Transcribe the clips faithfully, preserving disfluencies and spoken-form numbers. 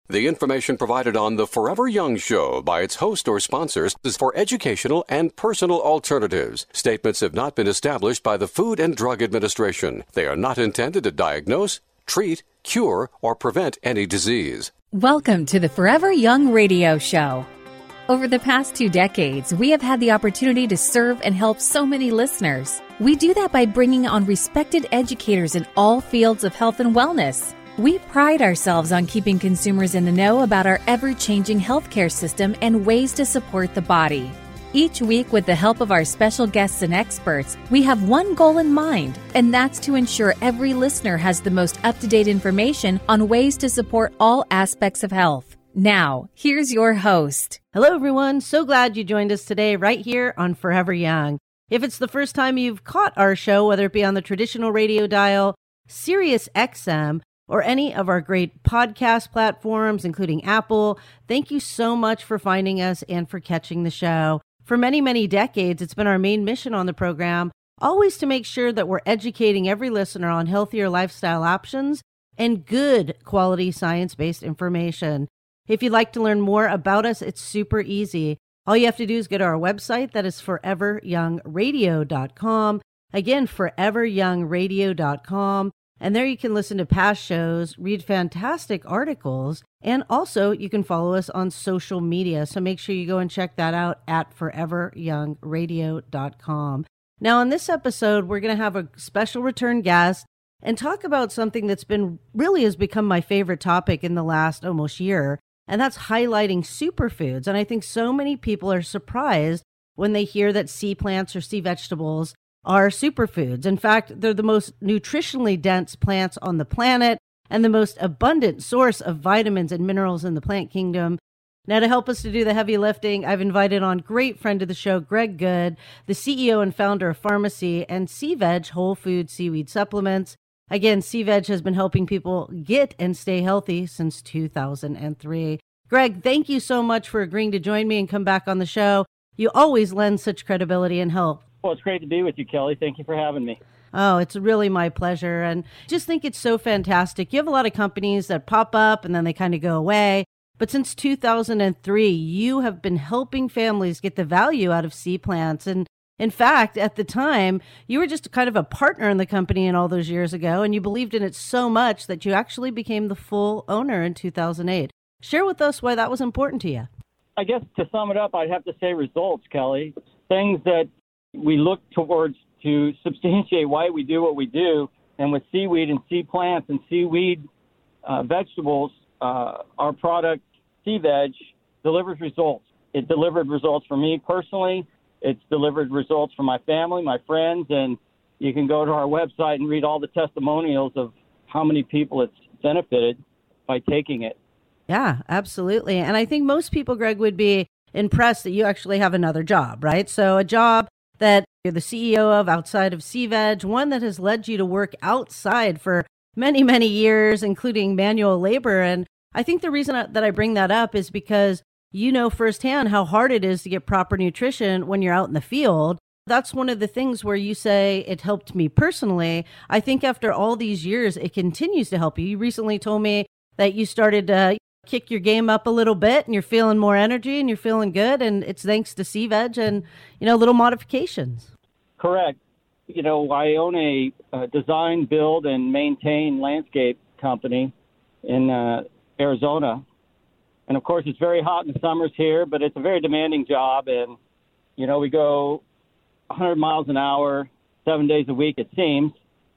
The information provided on the Forever Young Show by its host or sponsors is for educational and personal alternatives. Statements have not been established by the Food and Drug Administration. They are not intended to diagnose, treat, cure, or prevent any disease. Welcome to the Forever Young Radio Show. Over the past two decades, we have had the opportunity to serve and help so many listeners. We do that by bringing on respected educators in all fields of health and wellness. We pride ourselves on keeping consumers in the know about our ever-changing healthcare system and ways to support the body. Each week, with the help of our special guests and experts, we have one goal in mind, and that's to ensure every listener has the most up-to-date information on ways to support all aspects of health. Now, here's your host. Hello, everyone. So glad you joined us today right here on Forever Young. If it's the first time you've caught our show, whether it be on the traditional radio dial, Sirius X M, or any of our great podcast platforms, including Apple, thank you so much for finding us and for catching the show. For many, many decades, it's been our main mission on the program, always to make sure that we're educating every listener on healthier lifestyle options and good quality science-based information. If you'd like to learn more about us, it's super easy. All you have to do is go to our website, that is forever young radio dot com. Again, forever young radio dot com. And there you can listen to past shows, read fantastic articles, and also you can follow us on social media. So make sure you go and check that out at forever young radio dot com. Now, in this episode, we're going to have a special return guest and talk about something that's been really has become my favorite topic in the last almost year, and that's highlighting superfoods. And I think so many people are surprised when they hear that sea plants or sea vegetables are superfoods. In fact, they're the most nutritionally dense plants on the planet and the most abundant source of vitamins and minerals in the plant kingdom. Now, to help us to do the heavy lifting, I've invited on great friend of the show, Greg Goode, the C E O and founder of Pharmacy and SeaVeg Whole Food Seaweed Supplements. Again, SeaVeg has been helping people get and stay healthy since two thousand three. Greg, thank you so much for agreeing to join me and come back on the show. You always lend such credibility and help. Well, it's great to be with you, Kelly. Thank you for having me. Oh, it's really my pleasure. And just think it's so fantastic. You have a lot of companies that pop up and then they kind of go away. But since two thousand three, you have been helping families get the value out of sea plants. And in fact, at the time, you were just kind of a partner in the company in all those years ago, and you believed in it so much that you actually became the full owner in two thousand eight. Share with us why that was important to you. I guess to sum it up, I'd have to say results, Kelly. Things that we look towards to substantiate why we do what we do. And with seaweed and sea plants and seaweed uh, vegetables, uh, our product, SeaVeg, delivers results. It delivered results for me personally. It's delivered results for my family, my friends, and you can go to our website and read all the testimonials of how many people it's benefited by taking it. Yeah, absolutely. And I think most people, Greg, would be impressed that you actually have another job, right? So a job that you're the C E O of outside of SeaVeg, one that has led you to work outside for many, many years, including manual labor. And I think the reason that I bring that up is because you know firsthand how hard it is to get proper nutrition when you're out in the field. That's one of the things where you say it helped me personally. I think after all these years, it continues to help you. You recently told me that you started to kick your game up a little bit and you're feeling more energy and you're feeling good. And it's thanks to SeaVeg and, you know, little modifications. Correct. You know, I own a, a design, build, and maintain landscape company in uh, Arizona. And, of course, it's very hot in the summers here, but it's a very demanding job. And, you know, we go one hundred miles an hour, seven days a week, it seems.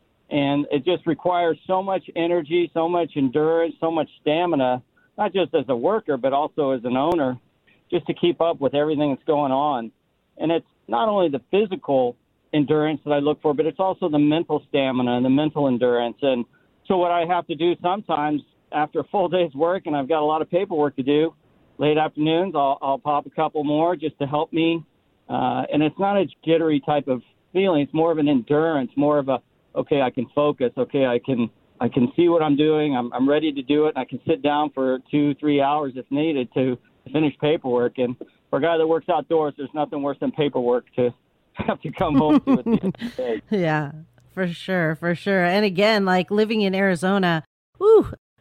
And it just requires so much energy, so much endurance, so much stamina, not just as a worker, but also as an owner, just to keep up with everything that's going on. And it's not only the physical endurance that I look for, but it's also the mental stamina and the mental endurance. And so what I have to do sometimes after a full day's work, and I've got a lot of paperwork to do, late afternoons, I'll, I'll pop a couple more just to help me. Uh, and it's not a jittery type of feeling. It's more of an endurance, more of a, okay, I can focus. Okay, I can I can see what I'm doing. I'm, I'm ready to do it. And I can sit down for two, three hours if needed to finish paperwork. And for a guy that works outdoors, there's nothing worse than paperwork to have to come home to at the end of the day. Yeah, for sure, for sure. And again, like living in Arizona, whew,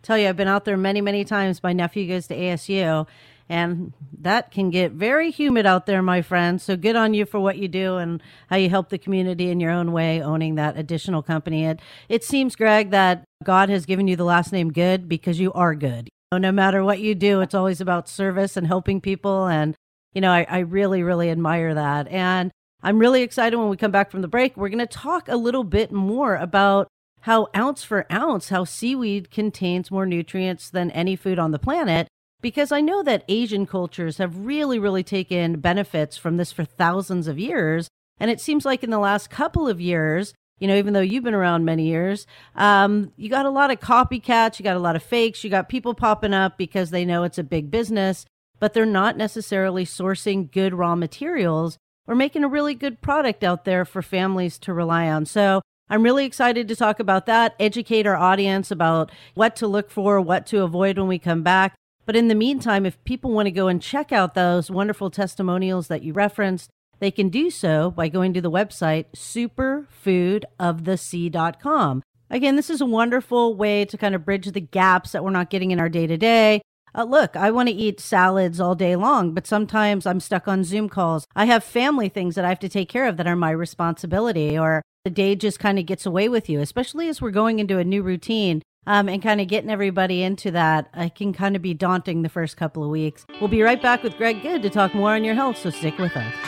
tell you, I've been out there many, many times. My nephew goes to A S U, and that can get very humid out there, my friend. So good on you for what you do and how you help the community in your own way, owning that additional company. It, it seems, Greg, that God has given you the last name Good because you are good. No matter what you do, it's always about service and helping people. And, you know, I, I really, really admire that. And I'm really excited when we come back from the break. We're going to talk a little bit more about how ounce for ounce, how seaweed contains more nutrients than any food on the planet. Because I know that Asian cultures have really, really taken benefits from this for thousands of years. And it seems like in the last couple of years, you know, even though you've been around many years, um, you got a lot of copycats, you got a lot of fakes, you got people popping up because they know it's a big business, but they're not necessarily sourcing good raw materials or making a really good product out there for families to rely on. So I'm really excited to talk about that, educate our audience about what to look for, what to avoid when we come back. But in the meantime, if people want to go and check out those wonderful testimonials that you referenced, they can do so by going to the website superfood of the sea dot com. Again, this is a wonderful way to kind of bridge the gaps that we're not getting in our day-to-day. Uh, look, I want to eat salads all day long, but sometimes I'm stuck on Zoom calls. I have family things that I have to take care of that are my responsibility, or the day just kind of gets away with you, especially as we're going into a new routine. Um, and kind of getting everybody into that, it can kind of be daunting the first couple of weeks. We'll be right back with Greg Good to talk more on your health, so stick with us.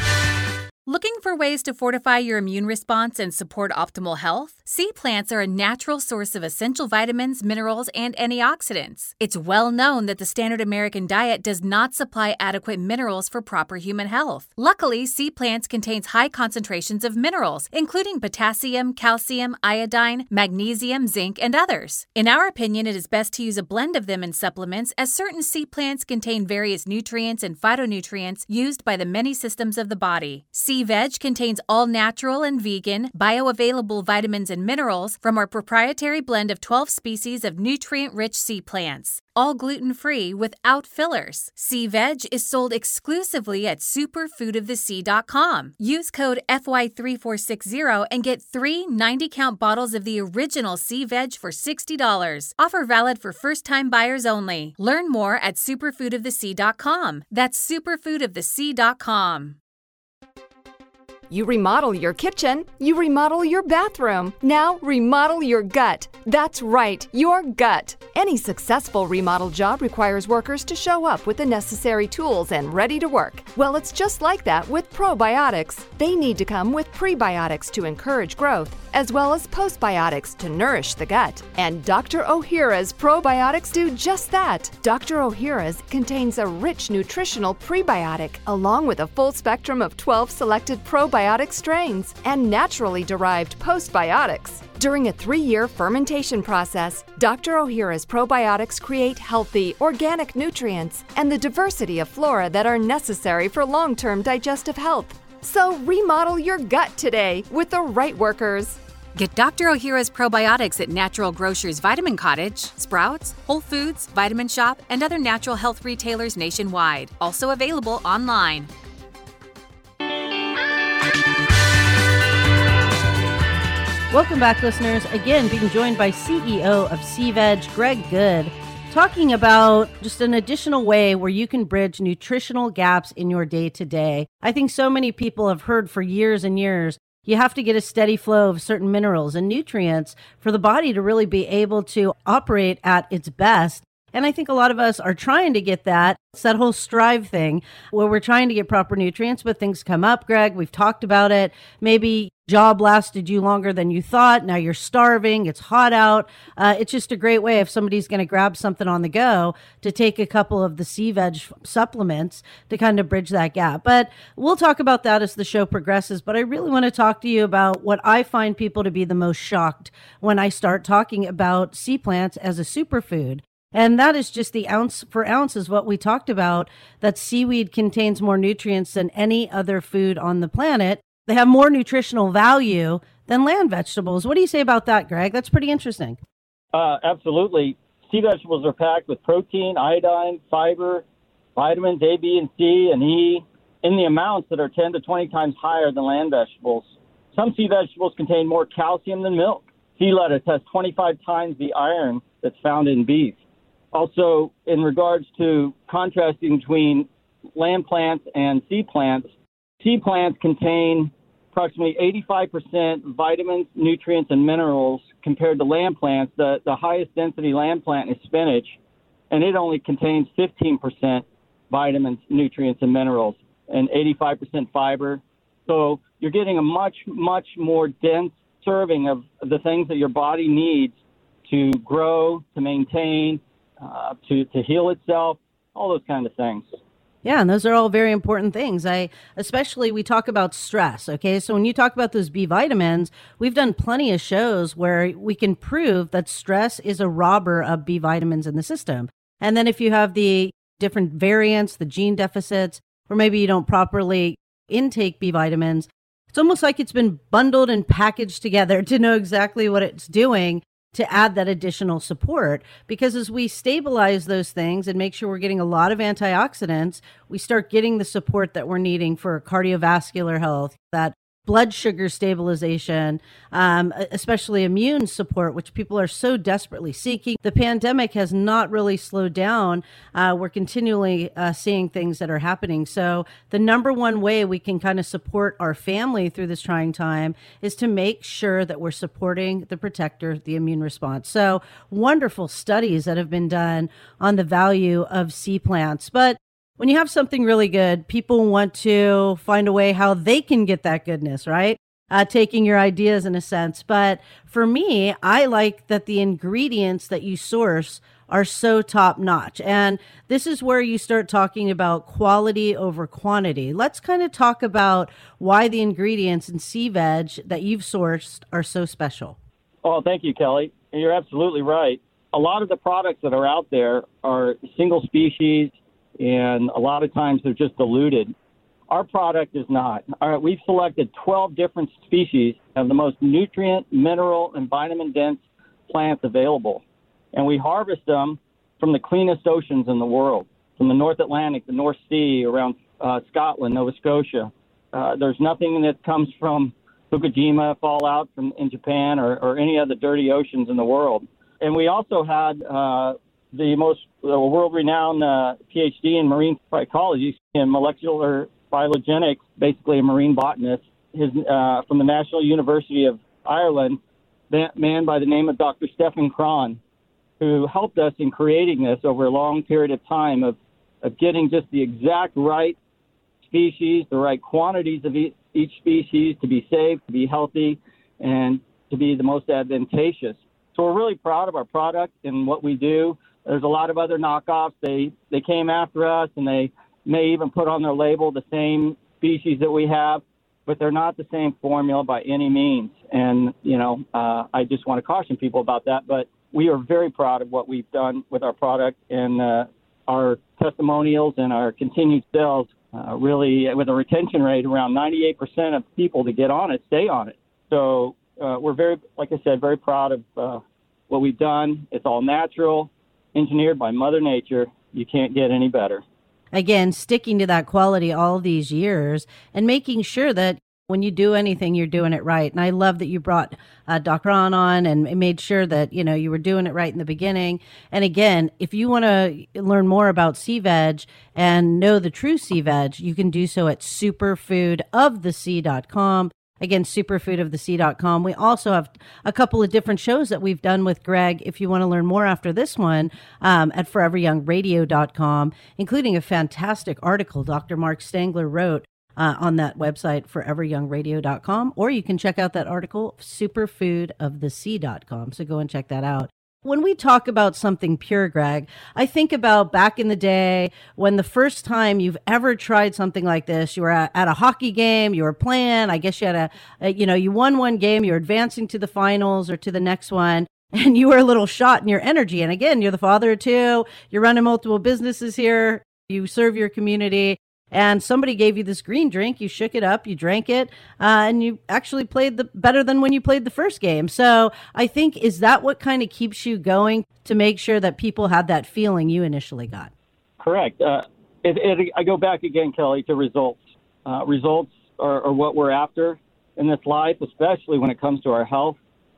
Looking for ways to fortify your immune response and support optimal health? Sea plants are a natural source of essential vitamins, minerals, and antioxidants. It's well known that the standard American diet does not supply adequate minerals for proper human health. Luckily, sea plants contains high concentrations of minerals, including potassium, calcium, iodine, magnesium, zinc, and others. In our opinion, it is best to use a blend of them in supplements, as certain sea plants contain various nutrients and phytonutrients used by the many systems of the body. Sea Veg contains all natural and vegan, bioavailable vitamins and minerals from our proprietary blend of twelve species of nutrient-rich sea plants, all gluten-free without fillers. Sea Veg is sold exclusively at superfood of the sea dot com. Use code F Y three four six zero and get three ninety-count bottles of the original Sea Veg for sixty dollars. Offer valid for first-time buyers only. Learn more at superfood of the sea dot com. That's superfood of the sea dot com. You remodel your kitchen, you remodel your bathroom. Now remodel your gut. That's right, your gut. Any successful remodel job requires workers to show up with the necessary tools and ready to work. Well, it's just like that with probiotics. They need to come with prebiotics to encourage growth, as well as postbiotics to nourish the gut. And Doctor Ohhira's probiotics do just that. Doctor Ohhira's contains a rich nutritional prebiotic, along with a full spectrum of twelve selected probiotic strains and naturally derived postbiotics. During a three-year fermentation process, Doctor Ohhira's probiotics create healthy, organic nutrients and the diversity of flora that are necessary for long-term digestive health. So remodel your gut today with the right workers. Get Doctor Ohhira's probiotics at Natural Grocers Vitamin Cottage, Sprouts, Whole Foods, Vitamin Shop, and other natural health retailers nationwide. Also available online. Welcome back, listeners. Again, being joined by C E O of Sea Veg, Greg Good, talking about just an additional way where you can bridge nutritional gaps in your day-to-day. I think so many people have heard for years and years, you have to get a steady flow of certain minerals and nutrients for the body to really be able to operate at its best. And I think a lot of us are trying to get that. It's that whole strive thing where we're trying to get proper nutrients, but things come up, Greg. We've talked about it. Maybe job lasted you longer than you thought. Now you're starving. It's hot out. Uh, it's just a great way if somebody's going to grab something on the go to take a couple of the Sea Veg supplements to kind of bridge that gap. But we'll talk about that as the show progresses. But I really want to talk to you about what I find people to be the most shocked when I start talking about sea plants as a superfood. And that is just the ounce for ounce is what we talked about, that seaweed contains more nutrients than any other food on the planet. They have more nutritional value than land vegetables. What do you say about that, Greg? That's pretty interesting. Uh, absolutely. Sea vegetables are packed with protein, iodine, fiber, vitamins A, B, and C, and E in the amounts that are ten to twenty times higher than land vegetables. Some sea vegetables contain more calcium than milk. Sea lettuce has twenty-five times the iron that's found in beef. Also, in regards to contrasting between land plants and seed plants, seed plants contain approximately eighty-five percent vitamins, nutrients, and minerals compared to land plants. The, the highest density land plant is spinach, and it only contains fifteen percent vitamins, nutrients, and minerals, and eighty-five percent fiber. So you're getting a much, much more dense serving of the things that your body needs to grow, to maintain, uh, to, to heal itself, all those kind of things. Yeah, and those are all very important things. I especially we talk about stress, okay? So when you talk about those B vitamins, we've done plenty of shows where we can prove that stress is a robber of B vitamins in the system. And then if you have the different variants, the gene deficits, or maybe you don't properly intake B vitamins, it's almost like it's been bundled and packaged together to know exactly what it's doing to add that additional support. Because as we stabilize those things and make sure we're getting a lot of antioxidants, we start getting the support that we're needing for cardiovascular health, that blood sugar stabilization, um, especially immune support, which people are so desperately seeking. The pandemic has not really slowed down. Uh, we're continually uh, seeing things that are happening. So the number one way we can kind of support our family through this trying time is to make sure that we're supporting the protector, the immune response. So wonderful studies that have been done on the value of sea plants. But when you have something really good, people want to find a way how they can get that goodness, right? Uh, taking your ideas in a sense. But for me, I like that the ingredients that you source are so top notch. And this is where you start talking about quality over quantity. Let's kind of talk about why the ingredients in sea veg that you've sourced are so special. Oh, thank you, Kelly. You're absolutely right. A lot of the products that are out there are single species, and a lot of times they're just diluted. Our product is not. All right, we've selected twelve different species of the most nutrient, mineral, and vitamin-dense plants available. And we harvest them from the cleanest oceans in the world, from the North Atlantic, the North Sea, around uh, Scotland, Nova Scotia. Uh, there's nothing that comes from Fukushima fallout from in Japan or, or any other dirty oceans in the world. And we also had uh, the most uh, world-renowned uh, P H D in marine phycology and molecular phylogenics, basically a marine botanist, his, uh, from the National University of Ireland, a man by the name of Doctor Stefan Kron, who helped us in creating this over a long period of time of, of getting just the exact right species, the right quantities of each, each species to be safe, to be healthy, and to be the most advantageous. So we're really proud of our product and what we do. There's a lot of other knockoffs. They they came after us, and they may even put on their label the same species that we have, but they're not the same formula by any means. And, you know, uh, I just want to caution people about that. But we are very proud of what we've done with our product, and uh, our testimonials and our continued sales uh, really, with a retention rate around ninety-eight percent of people that get on it stay on it. So uh, we're very, like I said, very proud of uh, what we've done. It's all natural, engineered by Mother Nature. You can't get any better. Again, sticking to that quality all these years and making sure that when you do anything, you're doing it right. And I love that you brought uh, Doctor Ron on and made sure that, you know, you were doing it right in the beginning. And again, if you want to learn more about sea veg and know the true sea veg, you can do so at superfood of the sea dot com. Again, superfood of the sea dot com. We also have a couple of different shows that we've done with Greg, if you want to learn more after this one, um, at forever young radio dot com, including a fantastic article Doctor Mark Stangler wrote uh, on that website, forever young radio dot com, or you can check out that article, superfood of the sea dot com. So go and check that out. When we talk about something pure, Greg, I think about back in the day when the first time you've ever tried something like this, you were at, at a hockey game, you were playing, I guess you had a, a, you know, you won one game, you're advancing to the finals or to the next one, and you were a little shot in your energy. And again, you're the father of two, you're running multiple businesses here, you serve your community. And somebody gave you this green drink, you shook it up, you drank it, uh, and you actually played the better than when you played the first game. So I think, is that what kind of keeps you going to make sure that people had that feeling you initially got? Correct. Uh, it, it, I go back again, Kelly, to results. Uh, results are, are what we're after in this life, especially when it comes to our health.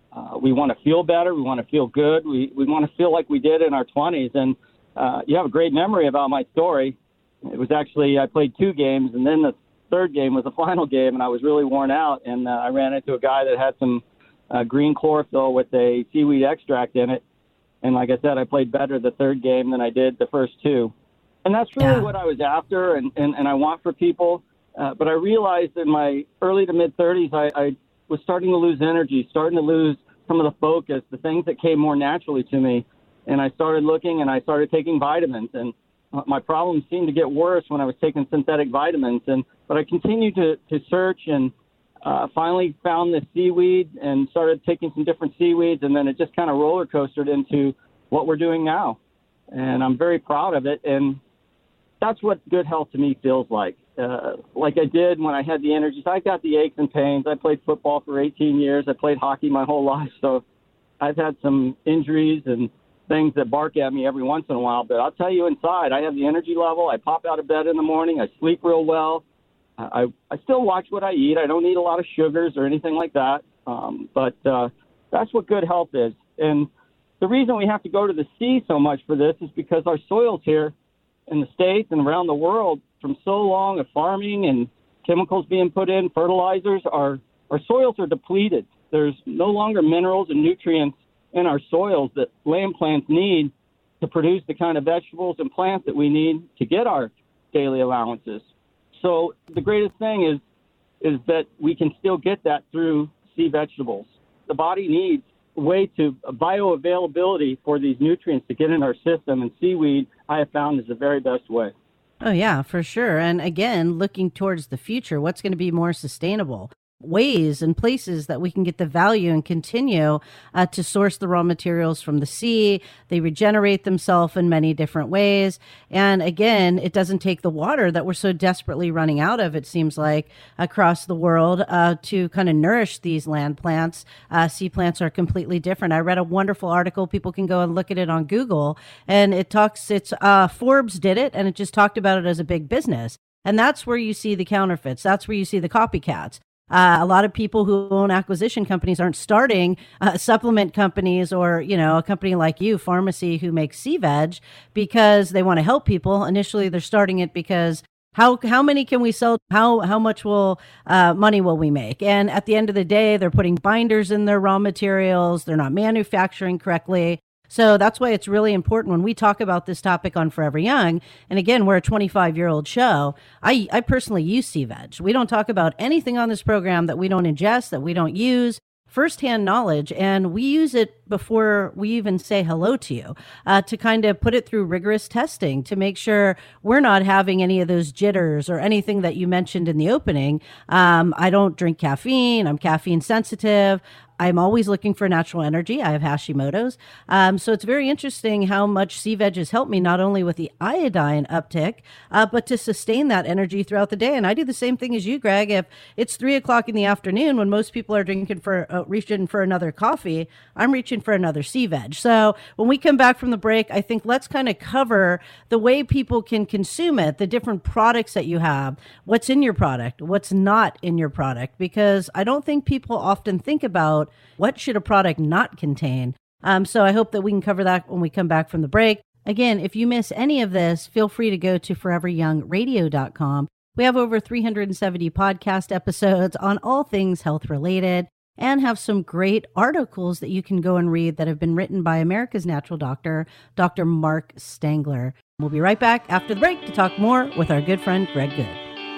Uh, we want to feel better. We want to feel good. We we want to feel like we did in our twenties. And uh, you have a great memory about my story. It was actually, I played two games, and then the third game was the final game, and I was really worn out. And uh, I ran into a guy that had some uh, green chlorophyll with a seaweed extract in it. And like I said, I played better the third game than I did the first two. And that's really yeah. what I was after and, and, and I want for people. Uh, but I realized in my early to mid-thirties, I, I was starting to lose energy, starting to lose some of the focus, the things that came more naturally to me. And I started looking and I started taking vitamins. And my problems seemed to get worse when I was taking synthetic vitamins. And But I continued to, to search and uh, finally found this seaweed and started taking some different seaweeds. And then it just kind of roller coastered into what we're doing now. And I'm very proud of it. And that's what good health to me feels like. Uh, like I did when I had the energy. So I got the aches and pains. I played football for eighteen years. I played hockey my whole life. So I've had some injuries and things that bark at me every once in a while. But I'll tell you, inside, I have the energy level. I pop out of bed in the morning. I sleep real well. I, I still watch what I eat. I don't eat a lot of sugars or anything like that. Um, but uh, that's what good health is. And the reason we have to go to the sea so much for this is because our soils here in the States and around the world from so long of farming and chemicals being put in, fertilizers, our, our soils are depleted. There's no longer minerals and nutrients in our soils that land plants need to produce the kind of vegetables and plants that we need to get our daily allowances. So the greatest thing is is that we can still get that through sea vegetables. The body needs a way to bioavailability for these nutrients to get in our system, and seaweed I have found is the very best way. Oh, yeah, for sure. And again, looking towards the future, what's going to be more sustainable? Ways and places that we can get the value and continue uh, to source the raw materials from the sea. They regenerate themselves in many different ways. And again, it doesn't take the water that we're so desperately running out of, it seems like, across the world uh, to kind of nourish these land plants. Uh, sea plants are completely different. I read a wonderful article. People can go and look at it on Google. And it talks, it's uh, Forbes did it, and it just talked about it as a big business. And that's where you see the counterfeits. That's where you see the copycats. Uh, a lot of people who own acquisition companies aren't starting uh, supplement companies or, you know, a company like you, Pharmacy, who makes sea veg because they want to help people. Initially, they're starting it because how how many can we sell? How how much will uh, money will we make? And at the end of the day, they're putting binders in their raw materials. They're not manufacturing correctly. So that's why it's really important when we talk about this topic on Forever Young. And again, we're a twenty-five-year-old show. I, I personally use sea veg. We don't talk about anything on this program that we don't ingest, that we don't use. Firsthand knowledge, and we use it before we even say hello to you uh, to kind of put it through rigorous testing to make sure we're not having any of those jitters or anything that you mentioned in the opening. Um, I don't drink caffeine. I'm caffeine sensitive. I'm always looking for natural energy. I have Hashimoto's. Um, so it's very interesting how much sea veg has helped me, not only with the iodine uptick, uh, but to sustain that energy throughout the day. And I do the same thing as you, Greg. If it's three o'clock in the afternoon when most people are drinking for, uh, reaching for another coffee, I'm reaching for another sea veg. So when we come back from the break, I think let's kind of cover the way people can consume it, the different products that you have, what's in your product, what's not in your product, because I don't think people often think about what should a product not contain? Um, so I hope that we can cover that when we come back from the break. Again, if you miss any of this, feel free to go to forever young radio dot com. We have over three hundred seventy podcast episodes on all things health related and have some great articles that you can go and read that have been written by America's natural doctor, Doctor Mark Stangler. We'll be right back after the break to talk more with our good friend, Greg Good.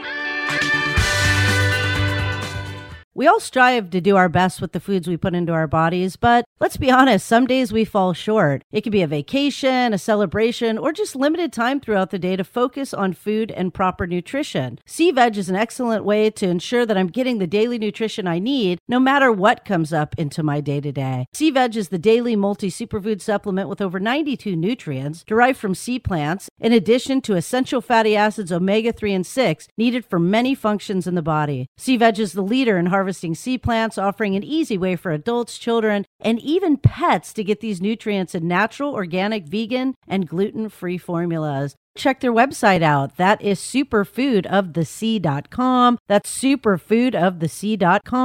We all strive to do our best with the foods we put into our bodies, but let's be honest, some days we fall short. It could be a vacation, a celebration, or just limited time throughout the day to focus on food and proper nutrition. Sea veg is an excellent way to ensure that I'm getting the daily nutrition I need, no matter what comes up into my day-to-day. Sea veg is the daily multi-superfood supplement with over ninety-two nutrients derived from sea plants, in addition to essential fatty acids omega three and six needed for many functions in the body. Sea veg is the leader in harvesting sea plants, offering an easy way for adults, children, and even pets to get these nutrients in natural, organic, vegan, and gluten-free formulas. Check their website out. That is superfood of the sea dot com. That's superfood of the sea dot com.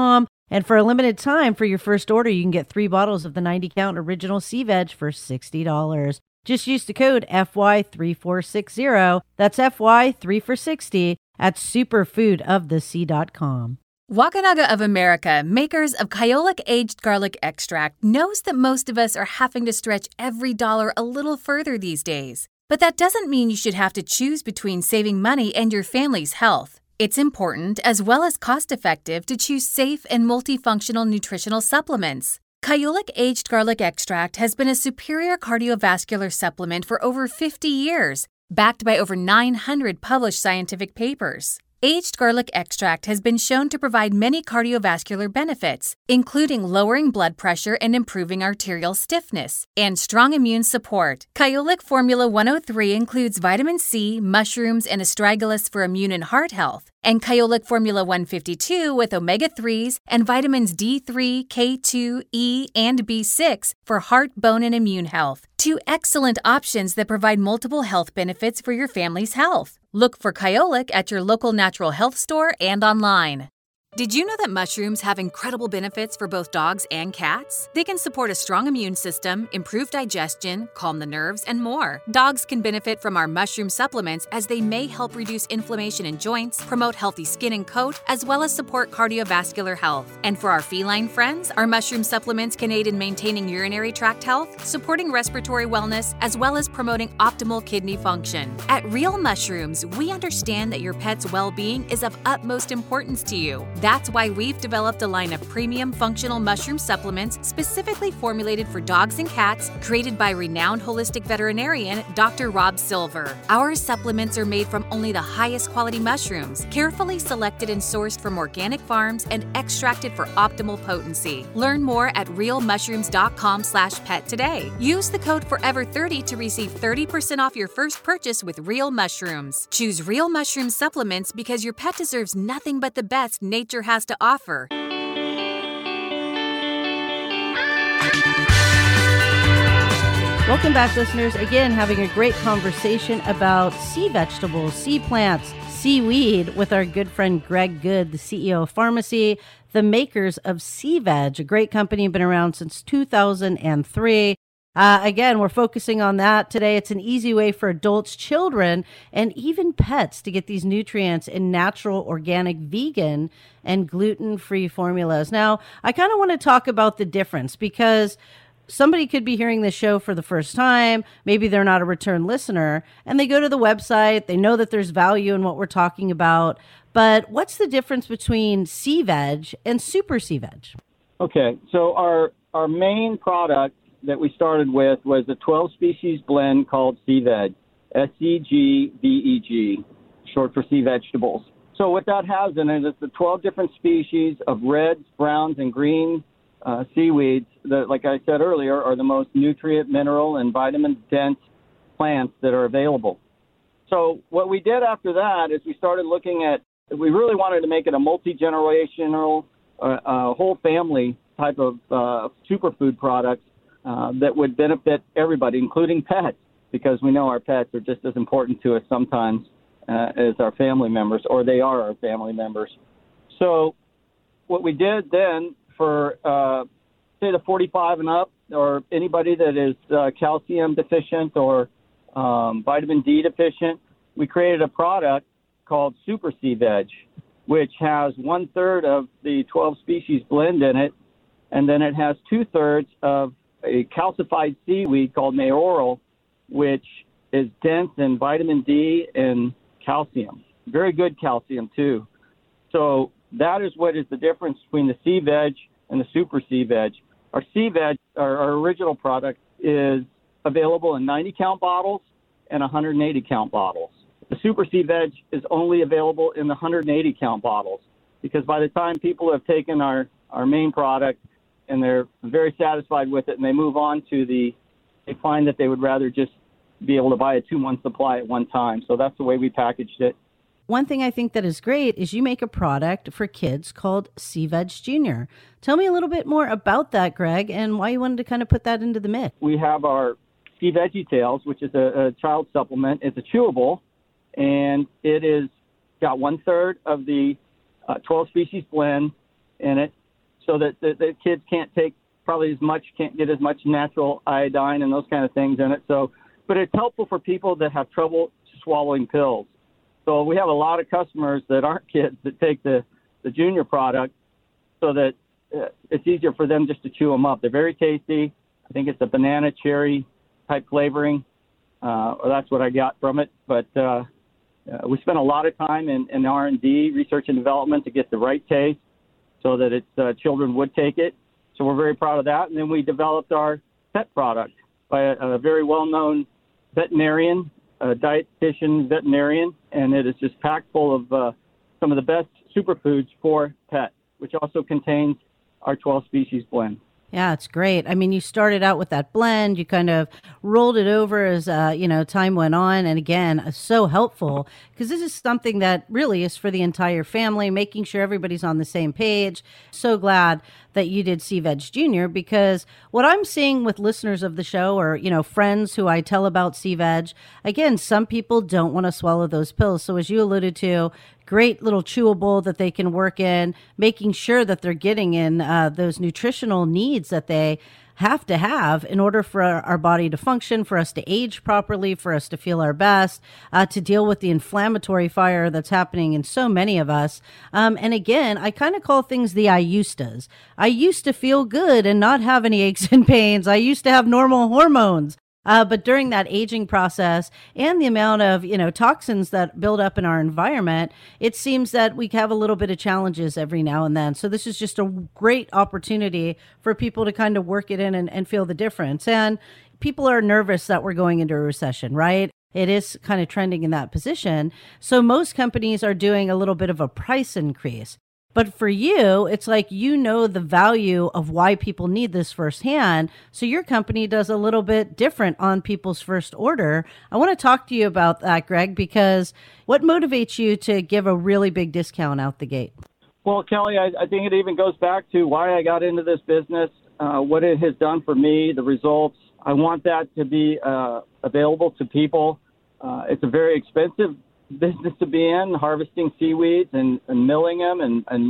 And for a limited time, for your first order, you can get three bottles of the ninety count original Sea Veg for sixty dollars. Just use the code F Y three four six zero. That's F Y three for sixty at superfood of the sea dot com. Wakunaga of America, makers of Kyolic Aged Garlic Extract, knows that most of us are having to stretch every dollar a little further these days. But that doesn't mean you should have to choose between saving money and your family's health. It's important, as well as cost-effective, to choose safe and multifunctional nutritional supplements. Kyolic Aged Garlic Extract has been a superior cardiovascular supplement for over fifty years, backed by over nine hundred published scientific papers. Aged garlic extract has been shown to provide many cardiovascular benefits, including lowering blood pressure and improving arterial stiffness, and strong immune support. Kyolic Formula one oh three includes vitamin C, mushrooms, and astragalus for immune and heart health, and Kyolic Formula one fifty-two with omega threes and vitamins D three, K two, E, and B six for heart, bone, and immune health. Two excellent options that provide multiple health benefits for your family's health. Look for Kyolic at your local natural health store and online. Did you know that mushrooms have incredible benefits for both dogs and cats? They can support a strong immune system, improve digestion, calm the nerves, and more. Dogs can benefit from our mushroom supplements as they may help reduce inflammation in joints, promote healthy skin and coat, as well as support cardiovascular health. And for our feline friends, our mushroom supplements can aid in maintaining urinary tract health, supporting respiratory wellness, as well as promoting optimal kidney function. At Real Mushrooms, we understand that your pet's well-being is of utmost importance to you. That's why we've developed a line of premium functional mushroom supplements specifically formulated for dogs and cats, created by renowned holistic veterinarian Doctor Rob Silver. Our supplements are made from only the highest quality mushrooms, carefully selected and sourced from organic farms and extracted for optimal potency. Learn more at real mushrooms dot com slash pet today. Use the code forever thirty to receive thirty percent off your first purchase with Real Mushrooms. Choose Real Mushroom supplements because your pet deserves nothing but the best nature has to offer. Welcome back, listeners. Again, having a great conversation about sea vegetables, sea plants, seaweed with our good friend Greg Good, the C E O of Pharmacy, the makers of Sea Veg, a great company, been around since two thousand three. Uh, again, we're focusing on that today. It's an easy way for adults, children, and even pets to get these nutrients in natural, organic, vegan, and gluten-free formulas. Now, I kind of want to talk about the difference because somebody could be hearing this show for the first time. Maybe they're not a return listener, and they go to the website. They know that there's value in what we're talking about. But what's the difference between Sea Veg and Super Sea Veg? Okay, so our our main product that we started with was a twelve species blend called Sea Veg, S E G V E G, short for sea vegetables. So what that has in it is the twelve different species of reds, browns, and green uh, seaweeds that, like I said earlier, are the most nutrient, mineral, and vitamin-dense plants that are available. So what we did after that is we started looking at, we really wanted to make it a multi-generational, uh, uh, whole family type of uh, superfood product Uh, that would benefit everybody, including pets, because we know our pets are just as important to us sometimes uh, as our family members, or they are our family members. So what we did then for, uh, say, the forty-five and up, or anybody that is uh, calcium deficient or um, vitamin D deficient, we created a product called Super Sea Veg, which has one-third of the twelve species blend in it, and then it has two-thirds of a calcified seaweed called mayoral, which is dense in vitamin D and calcium. Very good calcium, too. So that is what is the difference between the Sea Veg and the Super Sea Veg. Our Sea Veg, our, our original product, is available in ninety count bottles and one hundred eighty count bottles. The Super Sea Veg is only available in the one hundred eighty count bottles, because by the time people have taken our, our main product and they're very satisfied with it, and they move on to the, they find that they would rather just be able to buy a two-month supply at one time. So that's the way we packaged it. One thing I think that is great is you make a product for kids called Sea Veg Junior. Tell me a little bit more about that, Greg, and why you wanted to kind of put that into the mix. We have our Sea Veggie Tales, which is a, a child supplement. It's a chewable, and it is got one-third of the uh, twelve species blend in it. so that the, the kids can't take probably as much, can't get as much natural iodine and those kind of things in it. So, but it's helpful for people that have trouble swallowing pills. So we have a lot of customers that aren't kids that take the, the Junior product so that uh, it's easier for them just to chew them up. They're very tasty. I think it's a banana cherry type flavoring, uh, or that's what I got from it. But uh, uh, we spent a lot of time in, in R and D, research and development, to get the right taste so that it's, uh, children would take it. So we're very proud of that. And then we developed our pet product by a, a very well-known veterinarian, a dietitian veterinarian, and it is just packed full of uh, some of the best superfoods for pet, which also contains our twelve species blend. Yeah, it's great. I mean, you started out with that blend. You kind of rolled it over as, uh, you know, time went on. And again, uh, so helpful because this is something that really is for the entire family, making sure everybody's on the same page. So glad that you did C-Veg Junior, because what I'm seeing with listeners of the show or, you know, friends who I tell about C-Veg, again, some people don't want to swallow those pills. So as you alluded to, great little chewable that they can work in, making sure that they're getting in uh, those nutritional needs that they have to have in order for our, our body to function, for us to age properly, for us to feel our best, uh, to deal with the inflammatory fire that's happening in so many of us. Um, and again, I kind of call things the I used to's. I used to feel good and not have any aches and pains. I used to have normal hormones. Uh, but during that aging process and the amount of, you know, toxins that build up in our environment, it seems that we have a little bit of challenges every now and then. So this is just a great opportunity for people to kind of work it in and, and feel the difference. And people are nervous that we're going into a recession, right? It is kind of trending in that position. So most companies are doing a little bit of a price increase. But for you, it's like, you know, the value of why people need this firsthand. So your company does a little bit different on people's first order. I want to talk to you about that, Greg, because what motivates you to give a really big discount out the gate? Well, Kelly, I, I think it even goes back to why I got into this business, uh, what it has done for me, the results. I want that to be uh, available to people. Uh, it's a very expensive business to be in, harvesting seaweeds and, and milling them and, and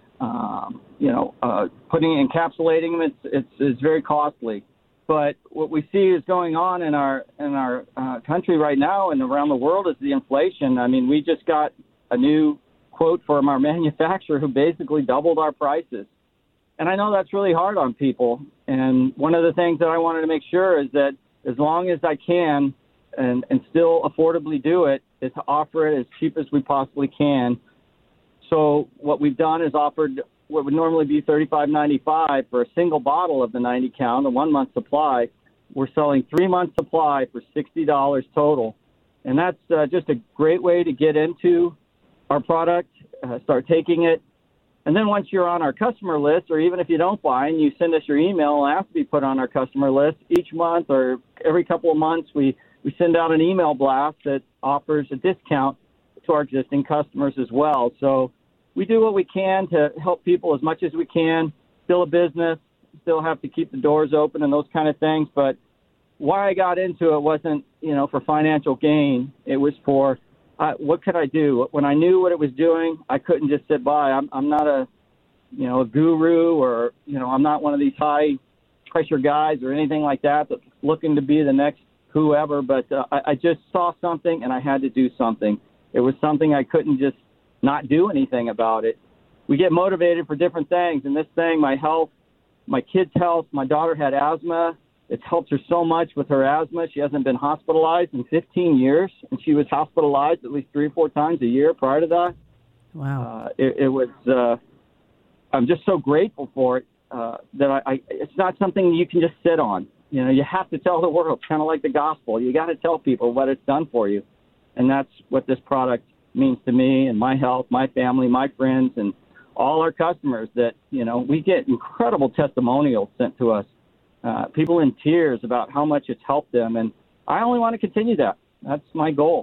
um, you know, uh, putting, encapsulating them. It's, it's, it's very costly. But what we see is going on in our, in our uh, country right now and around the world is the inflation. I mean, we just got a new quote from our manufacturer who basically doubled our prices. And I know that's really hard on people. And one of the things that I wanted to make sure is that as long as I can and, and still affordably do it, is to offer it as cheap as we possibly can. So what we've done is offered what would normally be thirty-five ninety-five for a single bottle of the ninety count, a one month supply. We're selling three months supply for sixty dollars total. And that's uh, just a great way to get into our product, uh, start taking it. And then once you're on our customer list, or even if you don't buy and you send us your email and ask to be put on our customer list, each month or every couple of months, we We send out an email blast that offers a discount to our existing customers as well. So we do what we can to help people as much as we can. Still a business, still have to keep the doors open and those kind of things. But why I got into it wasn't, you know, for financial gain. It was for uh, what could I do? When I knew what it was doing, I couldn't just sit by. I'm, I'm not a, you know, a guru or, you know, I'm not one of these high pressure guys or anything like that that's looking to be the next whoever, but uh, I, I just saw something and I had to do something. It was something I couldn't just not do anything about it. We get motivated for different things, and this thing, my health, my kid's health, my daughter had asthma. It's helped her so much with her asthma. She hasn't been hospitalized in fifteen years, and she was hospitalized at least three or four times a year prior to that. Wow. Uh, it, it was, uh, I'm just so grateful for it uh, that I, I, it's not something you can just sit on. You know, you have to tell the world, kind of like the gospel. You got to tell people what it's done for you. And that's what this product means to me and my health, my family, my friends, and all our customers that, you know, we get incredible testimonials sent to us, uh, people in tears about how much it's helped them. And I only want to continue that. That's my goal.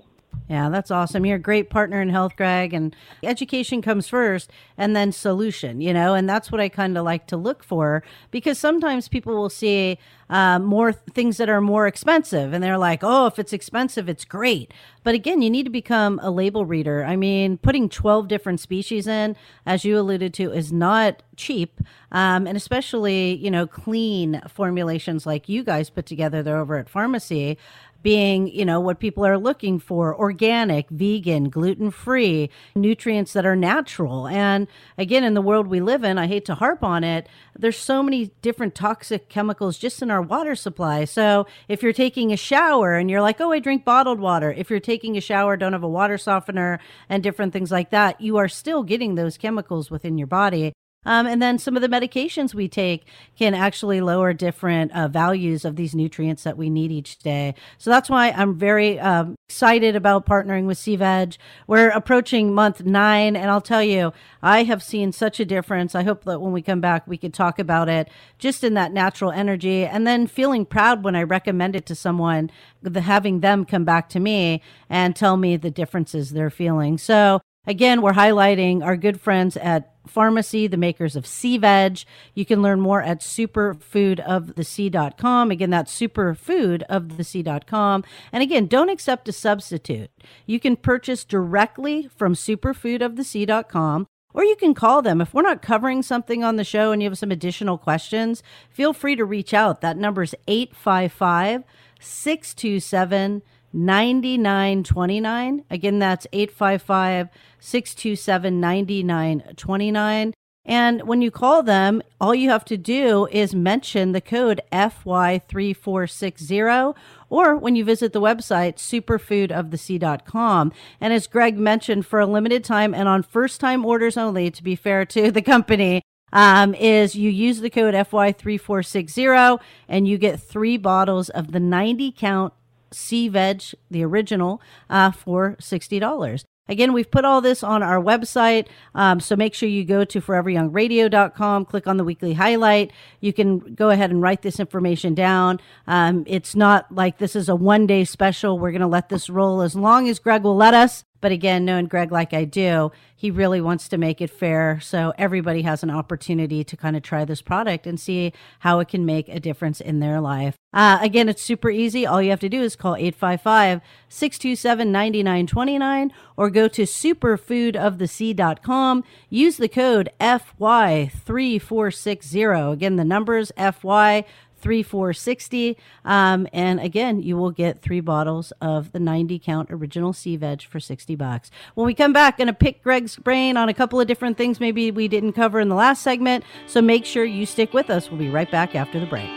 Yeah, that's awesome. You're a great partner in health, Greg, and education comes first and then solution, you know, and that's what I kind of like to look for, because sometimes people will see uh, more th- things that are more expensive and they're like, oh, if it's expensive, it's great. But again, you need to become a label reader. I mean, putting twelve different species in, as you alluded to, is not cheap. Um, and especially, you know, clean formulations like you guys put together there over at Pharmacy, being, you know, what people are looking for: organic, vegan, gluten-free, nutrients that are natural. And again, in the world we live in, I hate to harp on it, there's so many different toxic chemicals just in our water supply. So if you're taking a shower and you're like, oh, I drink bottled water, if you're taking a shower, don't have a water softener and different things like that, you are still getting those chemicals within your body. Um, and then some of the medications we take can actually lower different uh, values of these nutrients that we need each day. So that's why I'm very um, excited about partnering with C-Veg. We're approaching month nine, and I'll tell you, I have seen such a difference. I hope that when we come back, we could talk about it just in that natural energy, and then feeling proud when I recommend it to someone, the, having them come back to me and tell me the differences they're feeling. So again, we're highlighting our good friends at Pharmacy, the makers of C-Veg. You can learn more at superfood of the sea dot com. Again, that's superfood of the sea dot com. And again, don't accept a substitute. You can purchase directly from superfood of the sea dot com, or you can call them. If we're not covering something on the show and you have some additional questions, feel free to reach out. That number is eight five five, six two seven, nine nine two nine. Again, that's eight five five, six two seven, nine nine two nine. And when you call them, all you have to do is mention the code F Y three four six zero, or when you visit the website, superfood of the sea dot com. And as Greg mentioned, for a limited time and on first-time orders only, to be fair to the company, um, is you use the code F Y three four six zero and you get three bottles of the ninety count C-Veg, the original, uh, for sixty dollars. Again, we've put all this on our website, um, so make sure you go to forever young radio dot com, click on the weekly highlight. You can go ahead and write this information down. Um, it's not like this is a one-day special. We're going to let this roll as long as Greg will let us. But again, knowing Greg like I do, he really wants to make it fair so everybody has an opportunity to kind of try this product and see how it can make a difference in their life. Uh, again, it's super easy. All you have to do is call eight five five, six two seven, nine nine two nine or go to superfood of the sea dot com. Use the code F Y three four six zero. Again, the number is F Y three four six zero. Um, and again, you will get three bottles of the ninety count original C-Veg for sixty bucks. When we come back, going to pick Greg's brain on a couple of different things maybe we didn't cover in the last segment. So make sure you stick with us. We'll be right back after the break.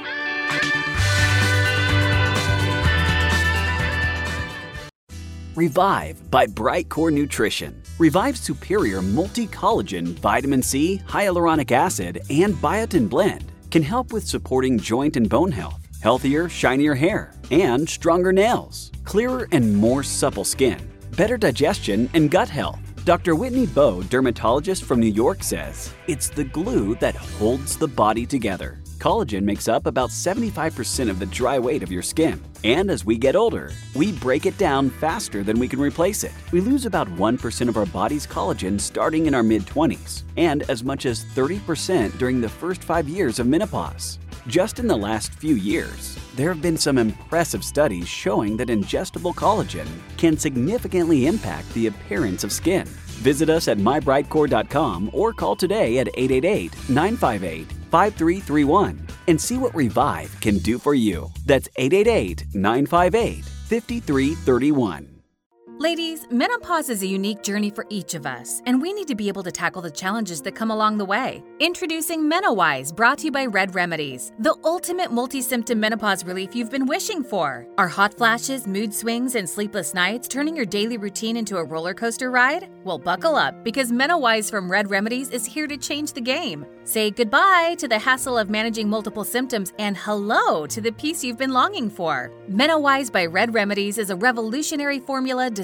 Revive by Bright Core Nutrition. Revive's superior multi-collagen, vitamin C, hyaluronic acid, and biotin blend can help with supporting joint and bone health, healthier, shinier hair, and stronger nails, clearer and more supple skin, better digestion, and gut health. Doctor Whitney Bowe, dermatologist from New York, says it's the glue that holds the body together. Collagen makes up about seventy-five percent of the dry weight of your skin. And as we get older, we break it down faster than we can replace it. We lose about one percent of our body's collagen starting in our mid-twenties, and as much as thirty percent during the first five years of menopause. Just in the last few years, there have been some impressive studies showing that ingestible collagen can significantly impact the appearance of skin. Visit us at my bright core dot com or call today at eight eight eight, nine five eight, five three three one and see what Revive can do for you. That's eight eight eight, nine five eight, five three three one. Ladies, menopause is a unique journey for each of us, and we need to be able to tackle the challenges that come along the way. Introducing MenoWise, brought to you by Red Remedies, the ultimate multi-symptom menopause relief you've been wishing for. Are hot flashes, mood swings, and sleepless nights turning your daily routine into a roller coaster ride? Well, buckle up, because MenoWise from Red Remedies is here to change the game. Say goodbye to the hassle of managing multiple symptoms and hello to the peace you've been longing for. MenoWise by Red Remedies is a revolutionary formula designed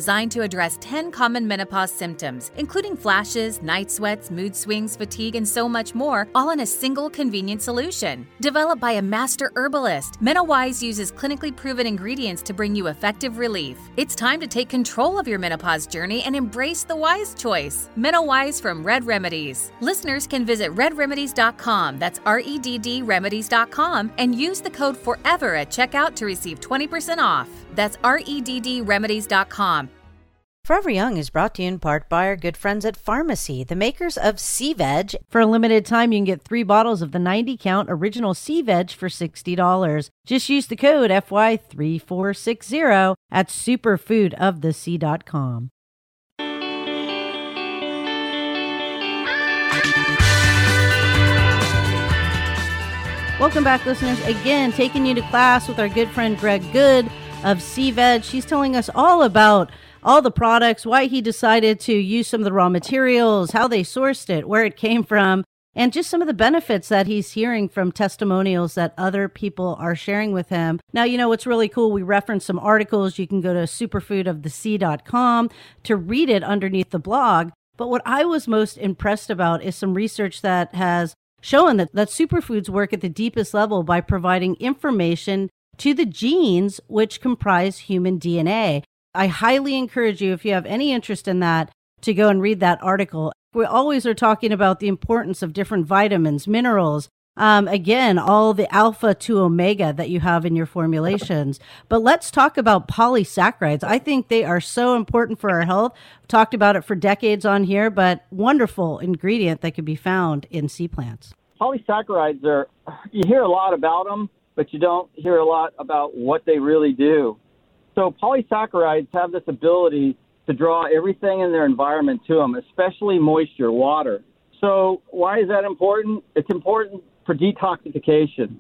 designed to address ten common menopause symptoms, including flashes, night sweats, mood swings, fatigue, and so much more, all in a single convenient solution. Developed by a master herbalist, MenoWise uses clinically proven ingredients to bring you effective relief. It's time to take control of your menopause journey and embrace the wise choice. MenoWise from Red Remedies. Listeners can visit red remedies dot com, that's R E D D remedies dot com, and use the code FOREVER at checkout to receive twenty percent off. That's R E D D remedies dot com. Forever Young is brought to you in part by our good friends at Pharmacy, the makers of C-Veg. For a limited time, you can get three bottles of the ninety count original C-Veg for sixty dollars. Just use the code F Y three four six zero at superfood of the sea dot com. Welcome back, listeners. Again, taking you to class with our good friend Greg Good of C-Veg. She's telling us all about all the products, why he decided to use some of the raw materials, how they sourced it, where it came from, and just some of the benefits that he's hearing from testimonials that other people are sharing with him. Now, you know, what's really cool, we referenced some articles. You can go to superfood of the sea dot com to read it underneath the blog. But what I was most impressed about is some research that has shown that, that superfoods work at the deepest level by providing information to the genes which comprise human D N A. I highly encourage you, if you have any interest in that, to go and read that article. We always are talking about the importance of different vitamins, minerals, um, again, all the alpha to omega that you have in your formulations. But let's talk about polysaccharides. I think they are so important for our health. We've talked about it for decades on here, but wonderful ingredient that can be found in sea plants. Polysaccharides are, you hear a lot about them, but you don't hear a lot about what they really do. So polysaccharides have this ability to draw everything in their environment to them, especially moisture, water. So why is that important? It's important for detoxification.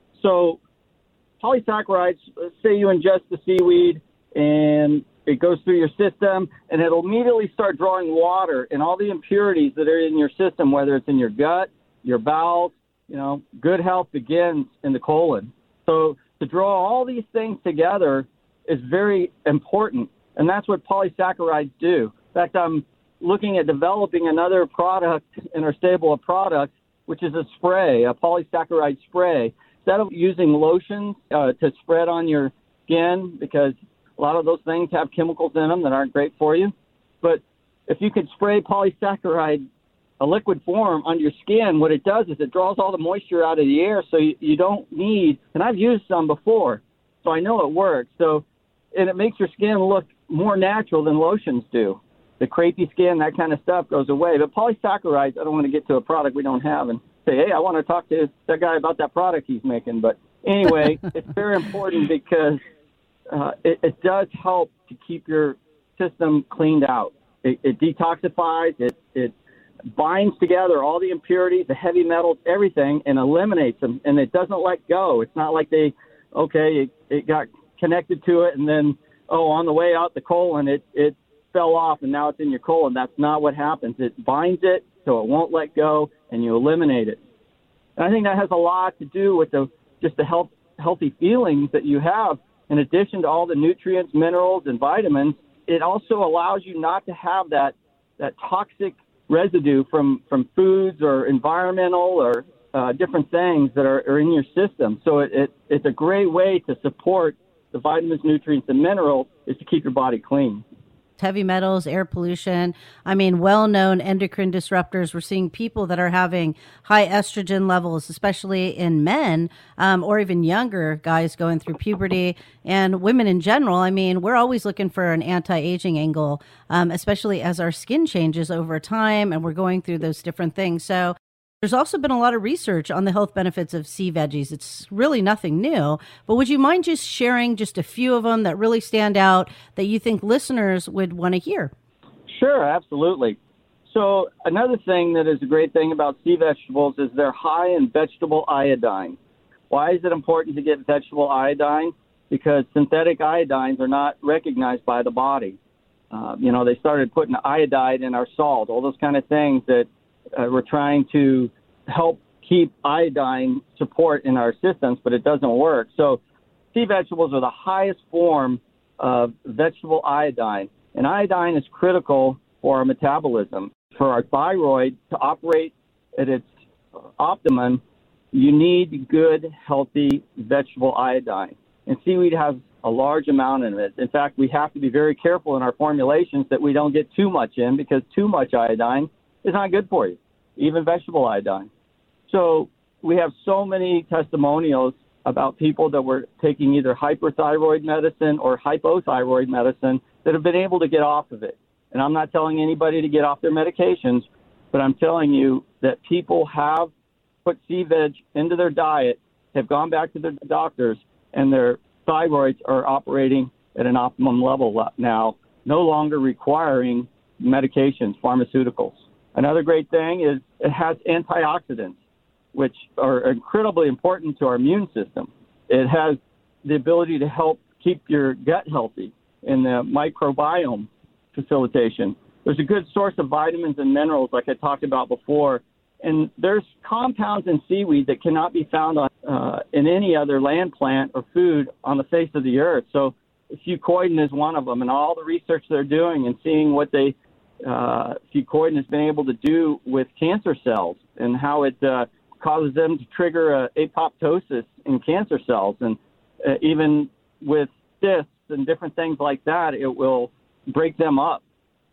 So polysaccharides, say you ingest the seaweed and it goes through your system and it'll immediately start drawing water and all the impurities that are in your system, whether it's in your gut, your bowels. You know, good health begins in the colon. So to draw all these things together is very important, and that's what polysaccharides do. In fact, I'm looking at developing another product in our stable of products, which is a spray, a polysaccharide spray. Instead of using lotions uh, to spread on your skin, because a lot of those things have chemicals in them that aren't great for you, but if you could spray polysaccharide, a liquid form, on your skin, what it does is it draws all the moisture out of the air, so you, you don't need, and I've used some before, so I know it works. So, and it makes your skin look more natural than lotions do. The crepey skin, that kind of stuff goes away. But polysaccharides, I don't want to get to a product we don't have and say, hey, I want to talk to that guy about that product he's making. But anyway, it's very important because uh, it, it does help to keep your system cleaned out. It, it detoxifies, it, it binds together all the impurities, the heavy metals, everything, and eliminates them. And it doesn't let go. It's not like they, okay, it, it got connected to it and then, oh, on the way out the colon, it, it fell off and now it's in your colon. That's not what happens. It binds it so it won't let go and you eliminate it. And I think that has a lot to do with the just the health, healthy feelings that you have. In addition to all the nutrients, minerals, and vitamins, it also allows you not to have that, that toxic residue from, from foods or environmental or uh, different things that are, are in your system. So it, it, it's a great way to support the vitamins, nutrients, and minerals is to keep your body clean. Heavy metals, air pollution, I mean, well-known endocrine disruptors. We're seeing people that are having high estrogen levels, especially in men um, or even younger guys going through puberty and women in general. I mean, we're always looking for an anti-aging angle, um, especially as our skin changes over time and we're going through those different things. So there's also been a lot of research on the health benefits of sea veggies. It's really nothing new, but would you mind just sharing just a few of them that really stand out that you think listeners would want to hear? Sure, absolutely. So another thing that is a great thing about sea vegetables is they're high in vegetable iodine. Why is it important to get vegetable iodine? Because synthetic iodines are not recognized by the body. Uh, you know, they started putting iodide in our salt, all those kind of things that Uh, we're trying to help keep iodine support in our systems, but it doesn't work. So sea vegetables are the highest form of vegetable iodine. And iodine is critical for our metabolism. For our thyroid to operate at its optimum, you need good, healthy vegetable iodine. And seaweed has a large amount in it. In fact, we have to be very careful in our formulations that we don't get too much in, because too much iodine is not good for you, even vegetable iodine. So we have so many testimonials about people that were taking either hyperthyroid medicine or hypothyroid medicine that have been able to get off of it. And I'm not telling anybody to get off their medications, but I'm telling you that people have put sea veg into their diet, have gone back to their doctors, and their thyroids are operating at an optimum level now, no longer requiring medications, pharmaceuticals. Another great thing is it has antioxidants, which are incredibly important to our immune system. It has the ability to help keep your gut healthy in the microbiome facilitation. There's a good source of vitamins and minerals, like I talked about before, and there's compounds in seaweed that cannot be found on, uh, in any other land plant or food on the face of the earth. So fucoidan is one of them, and all the research they're doing and seeing what they uh, fucoidan has been able to do with cancer cells and how it uh, causes them to trigger uh, apoptosis in cancer cells. And uh, even with cysts and different things like that, it will break them up,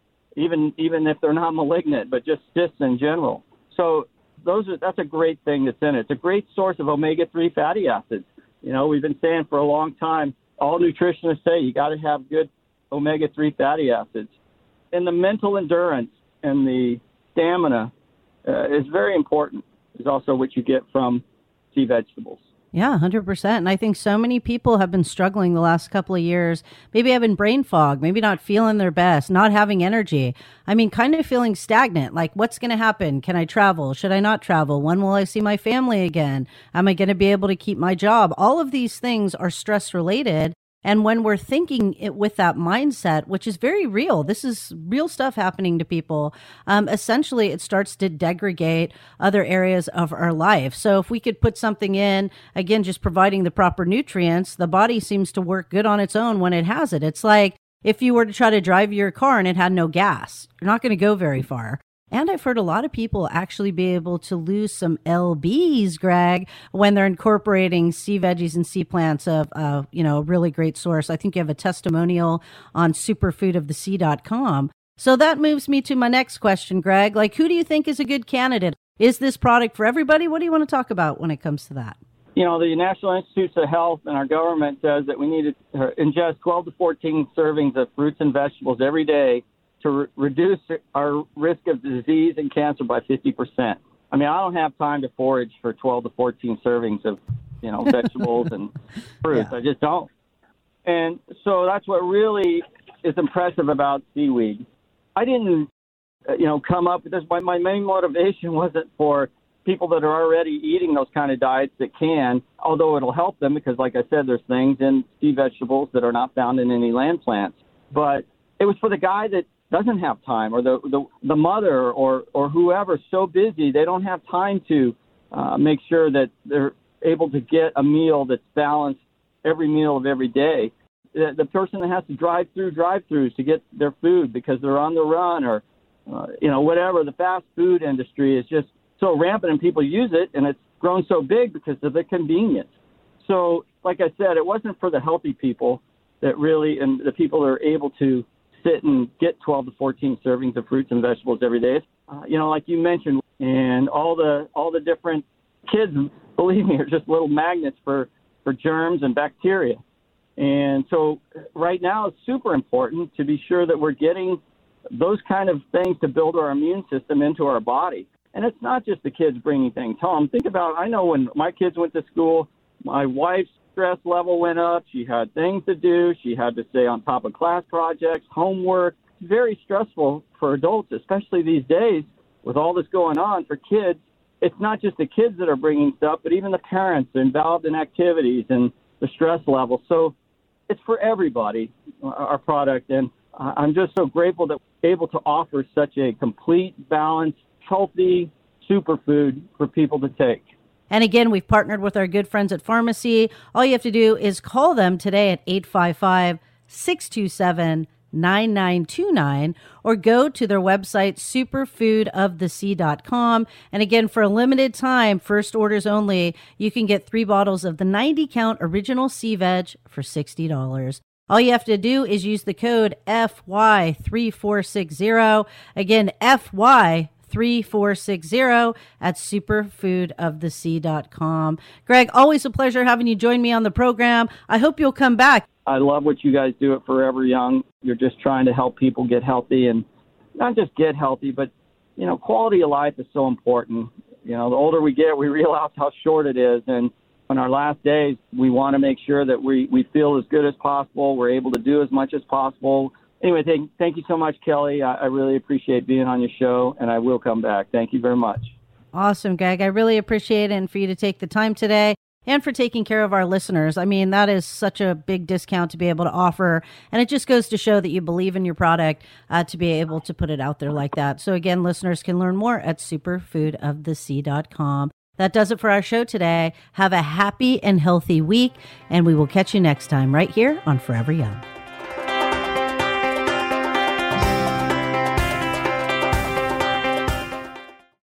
even even if they're not malignant, but just cysts in general. So those are that's a great thing that's in it. It's a great source of omega three fatty acids. You know, we've been saying for a long time, all nutritionists say you got to have good omega three fatty acids. And the mental endurance and the stamina uh, is very important. Is also what you get from sea vegetables. Yeah, one hundred percent. And I think so many people have been struggling the last couple of years, maybe having brain fog, maybe not feeling their best, not having energy. I mean, kind of feeling stagnant, like what's going to happen? Can I travel? Should I not travel? When will I see my family again? Am I going to be able to keep my job? All of these things are stress related. And when we're thinking it with that mindset, which is very real, this is real stuff happening to people, um, essentially it starts to degrade other areas of our life. So if we could put something in, again, just providing the proper nutrients, the body seems to work good on its own when it has it. It's like if you were to try to drive your car and it had no gas, you're not going to go very far. And I've heard a lot of people actually be able to lose some L Bs, Greg, when they're incorporating sea veggies and sea plants of, uh, you know, a really great source. I think you have a testimonial on superfood of the sea dot com. So that moves me to my next question, Greg. Like, who do you think is a good candidate? Is this product for everybody? What do you want to talk about when it comes to that? You know, the National Institutes of Health and our government says that we need to ingest twelve to fourteen servings of fruits and vegetables every day to re- reduce our risk of disease and cancer by fifty percent. I mean, I don't have time to forage for twelve to fourteen servings of, you know, vegetables and fruits. Yeah. I just don't. And so that's what really is impressive about seaweed. I didn't, uh, you know, come up with this. My, my main motivation wasn't for people that are already eating those kind of diets that can, although it'll help them because, like I said, there's things in sea vegetables that are not found in any land plants. But it was for the guy that doesn't have time, or the the, the mother or, or whoever's so busy they don't have time to uh, make sure that they're able to get a meal that's balanced every meal of every day. The, the person that has to drive through drive-thrus to get their food because they're on the run or, uh, you know, whatever. The fast food industry is just so rampant and people use it, and it's grown so big because of the convenience. So, like I said, it wasn't for the healthy people that really, and the people that are able to sit and get twelve to fourteen servings of fruits and vegetables every day. Uh, you know, like you mentioned, and all the all the different kids, believe me, are just little magnets for, for germs and bacteria. And so right now it's super important to be sure that we're getting those kind of things to build our immune system into our body. And it's not just the kids bringing things home. Think about, I know when my kids went to school, my wife's stress level went up. She had things to do. She had to stay on top of class projects, homework. It's very stressful for adults, especially these days with all this going on. For kids, it's not just the kids that are bringing stuff, but even the parents are involved in activities and the stress level. So it's for everybody, our product. And I'm just so grateful that we're able to offer such a complete, balanced, healthy superfood for people to take. And again, we've partnered with our good friends at Pharmacy. All you have to do is call them today at eight five five, six two seven, nine nine two nine or go to their website, superfood of the sea dot com. And again, for a limited time, first orders only, you can get three bottles of the ninety count original sea veg for sixty dollars. All you have to do is use the code F Y three four six zero. Again, F Y three four six zero at superfood of the sea dot com. Greg, always a pleasure having you join me on the program. I hope you'll come back. I love what you guys do at Forever Young. You're just trying to help people get healthy, and not just get healthy, but, you know, quality of life is so important. You know, the older we get, we realize how short it is. And on our last days, we want to make sure that we, we feel as good as possible. We're able to do as much as possible. Anyway, thank, thank you so much, Kelly. I, I really appreciate being on your show, and I will come back. Thank you very much. Awesome, Greg. I really appreciate it, and for you to take the time today and for taking care of our listeners. I mean, that is such a big discount to be able to offer, and it just goes to show that you believe in your product uh, to be able to put it out there like that. So again, listeners can learn more at superfood of the sea dot com. That does it for our show today. Have a happy and healthy week, and we will catch you next time right here on Forever Young.